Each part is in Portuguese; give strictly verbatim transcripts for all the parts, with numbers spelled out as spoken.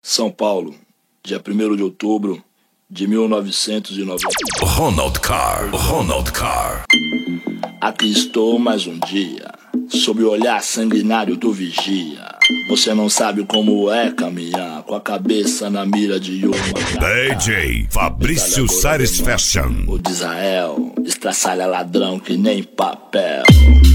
São Paulo, dia primeiro de outubro de mil novecentos e noventa. Ronald Carr, Ronald Carr. Aqui estou mais um dia, sob o olhar sanguinário do vigia. Você não sabe como é caminhar com a cabeça na mira de uma D J Fabrício Sares Fashion. O de Israel estraçalha ladrão que nem papel.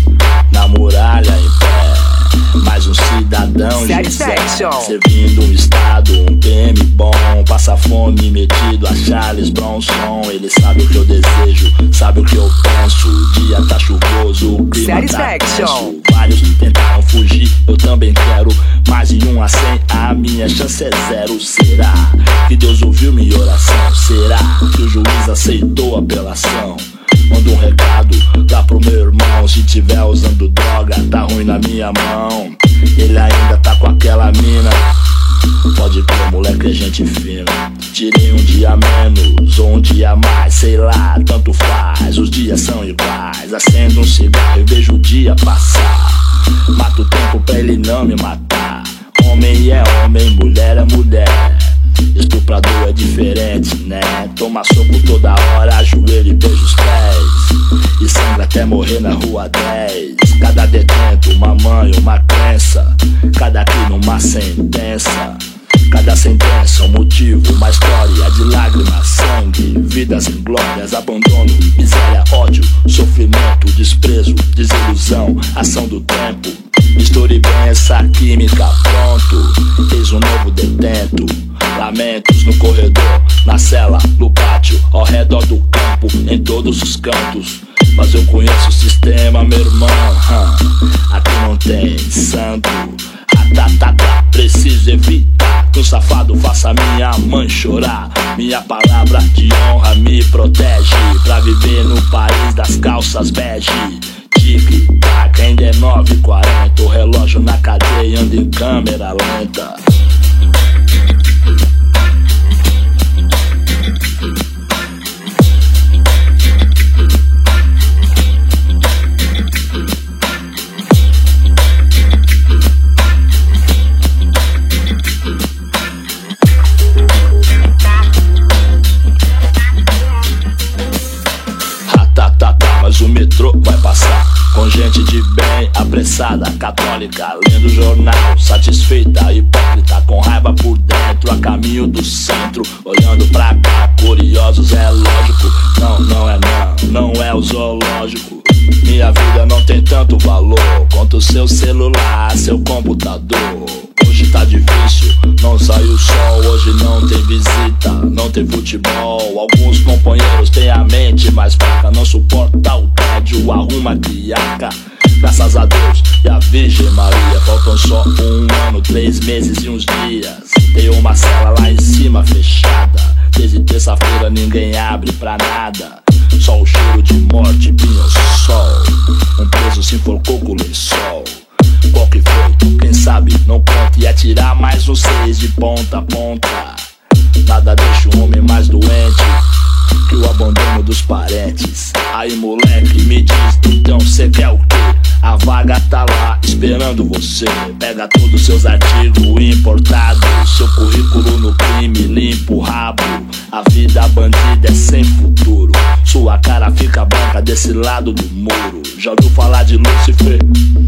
Na muralha em pé, mais um cidadão Satisfaction. servindo um estado, um P M bom. Passa fome metido a Charles Bronson. Ele sabe o que eu desejo, sabe o que eu penso. O dia tá chuvoso, o clima tá tenso. Vários tentaram fugir, eu também quero. Mais de um a cem, a minha chance é zero. Será que Deus ouviu minha oração? Será que o juiz aceitou a apelação? Manda um recado lá pro meu irmão. Se tiver usando droga, tá ruim na minha mão. Ele ainda tá com aquela mina. Pode crer, moleque, é gente fina. Tirei um dia menos ou um dia mais, sei lá, tanto faz. Os dias são iguais. Acendo um cigarro e vejo o dia passar. Mato o tempo pra ele não me matar. Homem é homem, mulher é mulher. Estuprador é diferente, né? Toma soco toda hora, ajoelho e beija os pés. E sangra até morrer na rua dez. Cada detento, uma mãe, uma crença. Cada crime, uma sentença. Cada sentença, um motivo, uma história de lágrimas, sangue, vidas inglórias, abandono, miséria, ódio, sofrimento, desprezo, desilusão, ação do tempo. Misture bem essa química, pronto, eis um novo detento. Lamentos no corredor, na cela, no pátio, ao redor do campo, em todos os cantos. Mas eu conheço o sistema, meu irmão, hum. Aqui não tem santo. Ah, tá, tá, tá, preciso evitar que um safado faça minha mãe chorar. Minha palavra de honra me protege pra viver no país das calças bege. Tic-tac, ainda é nove e quarenta. O relógio na cadeia anda em câmera lenta. Mas o metrô vai passar com gente de bem, apressada, católica, lendo jornal, satisfeita, hipócrita, com raiva por dentro, a caminho do centro, olhando pra cá, curiosos, é lógico. Não, não é não, não é o zoológico. Minha vida não tem tanto valor quanto seu celular, seu computador. Hoje tá difícil, não sai o sol. Hoje não tem visita, não tem futebol. Alguns companheiros têm a mente mais fraca, não suporta o tédio, arruma criaca. Graças a Deus e a Virgem Maria, faltam só um ano, três meses e uns dias. Tem uma cela lá em cima fechada. Desde terça-feira ninguém abre pra nada. Só o cheiro de morte, pinho-sol. Um preso se enforcou com o lençol. Qual que foi? Quem sabe não conta. E atirar mais um seis de ponta a ponta. Nada deixa o homem mais doente que o abandono dos parentes. Aí moleque, me diz, então cê quer o quê? A vaga tá lá esperando você. Pega todos os seus artigos importados, seu currículo no crime, limpa o rabo. A vida bandida é sem futuro. Sua cara fica branca desse lado do muro. Já ouviu falar de Lúcifer?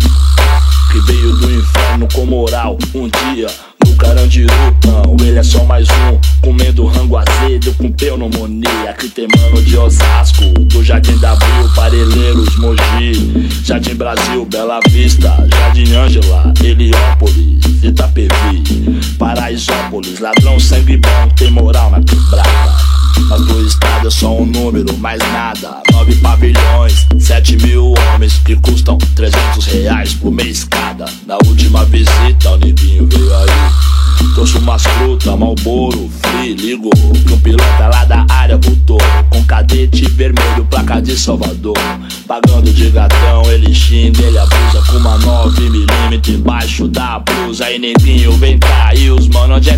Que veio do inferno com moral um dia no Carandiru. Não, ele é só mais um, comendo rango azedo com pneumonia. Aqui tem mano de Osasco, do Jardim da Abril, Parelheiros, Mogi, Jardim Brasil, Bela Vista, Jardim Ângela, Heliópolis, Itapevi, Paraisópolis. Ladrão, sangue bom, tem moral na quebrada. Mas do estado é só um número, mais nada. Nove pavilhões, sete mil homens que custam trezentos reais por mês cada. Na última visita o neguinho veio aí, trouxe umas frutas, Marlboro, Free, ligou que um piloto lá da área voltou com cadete vermelho, placa de Salvador. Pagando de gatão, ele xinga, ele abusa com uma nove milímetros embaixo da blusa. Aí neguinho vem cá, e os mano onde é que tá?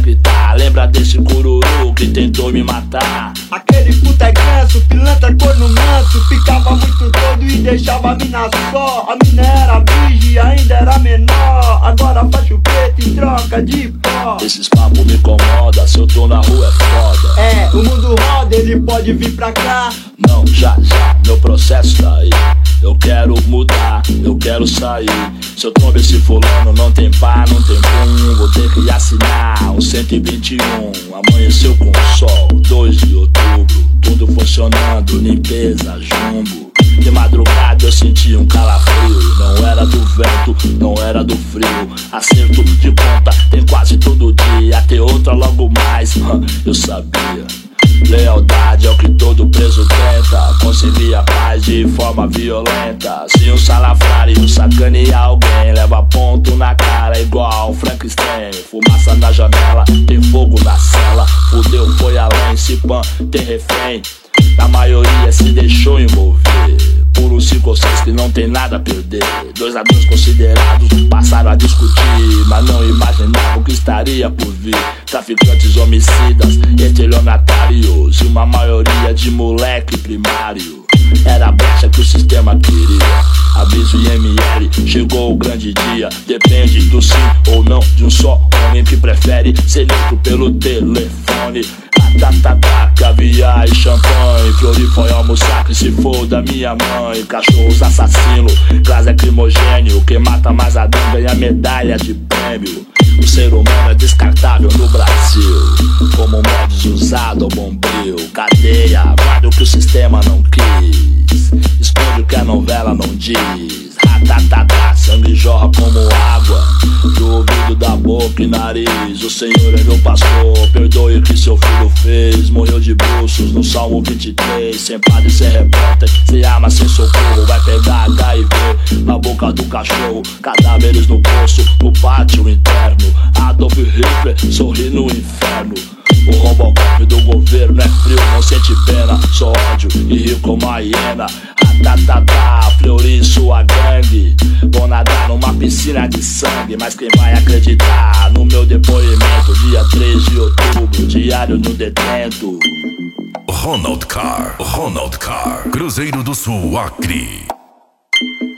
Ah, lembra desse cururu que tentou me matar? Aquele puta é ganso, pilantra corno manso. Ficava muito doido e deixava a mina só. A mina era virgem, ainda era menor. Agora faz o preto em troca de pó. Esses papos me incomoda, se eu tô na rua é foda. É, o mundo roda, ele pode vir pra cá. Não, já, já, meu processo tá aí. Eu quero mudar, eu quero sair. Se eu tombo esse fulano, não tem pá, não tem pum. Vou ter que assinar um cento e vinte e um. Amanheceu com sol, dois de outubro. Tudo funcionando, limpeza, jumbo. De madrugada eu senti um calafrio. Não era do vento, não era do frio. Acerto de conta tem quase todo dia. Ter outra logo mais, eu sabia. Lealdade é o que todo preso tenta. Conseguir a paz de forma violenta. Se um salafrário sacanear alguém, leva ponto na cara igual Frankenstein. Fumaça na janela, tem fogo na cela. Fudeu, foi além, se pan, tem refém. A maioria se deixou envolver por uns cinco ou seis que não tem nada a perder. Dois ladrões considerados passaram a discutir, mas não imaginavam o que estaria por vir. Traficantes, homicidas, estelionatários e uma maioria de moleque primário. Era a brecha que o sistema queria. Aviso I M L, chegou o grande dia. Depende do sim ou não de um só homem que prefere ser limpo pelo telefone. Tatatá, caviar e champanhe. Flori foi almoçar que se for da minha mãe. Cachorros assassinos, gás lacrimogênio. Quem mata mais a dama ganha medalha de prêmio. O ser humano é descartável no Brasil, como modos usado ao bombril. Cadeia, guarda o que o sistema não quis, esconde o que a novela não diz. Ratatatá, sangue jorra como água do ouvido, da boca e nariz. O Senhor é meu pastor, perdoe o que seu filho fez. Morreu de bruços no Salmo vinte e três. Sem padre, sem repórter, sem arma, sem socorro. Vai pegar H I V na boca do cachorro. Cadáveres no poço, no pátio interno. Adolf Hitler sorri no inferno. O Robocop do governo é frio, não sente pena. Só ódio e rio como a hiena. Ratatatá, Fleury, sua gangue. Vou nadar numa piscina de sangue. Mas quem vai acreditar no meu depoimento? Dia três de outubro, diário no detento. Ronald Carr, Ronald Carr, Cruzeiro do Sul, Acre.